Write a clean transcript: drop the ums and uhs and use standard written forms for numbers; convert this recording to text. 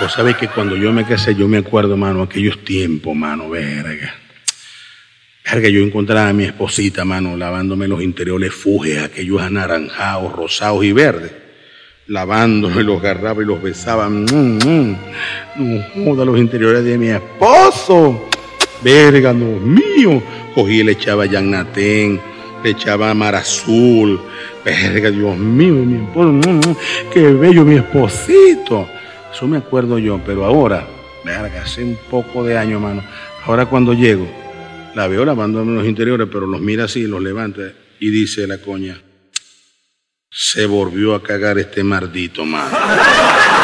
Vos sabés que cuando yo me casé, yo me acuerdo, mano, aquellos tiempos, mano, verga. Verga, yo encontraba a mi esposita, mano, lavándome los interiores fuges, aquellos anaranjados, rosados y verdes. Lavándome, los agarraba y los besaba. No joda, los interiores de mi esposo. Verga, Dios mío. Cogí y le echaba Yagnatén, le echaba Mar Azul. Verga, Dios mío, mi esposo. Qué bello mi esposito. Eso me acuerdo yo, pero ahora, verga, hace un poco de años, mano. Ahora cuando llego, la veo lavándome los interiores, pero los mira así, los levanta y dice la coña: se volvió a cagar este maldito, mano.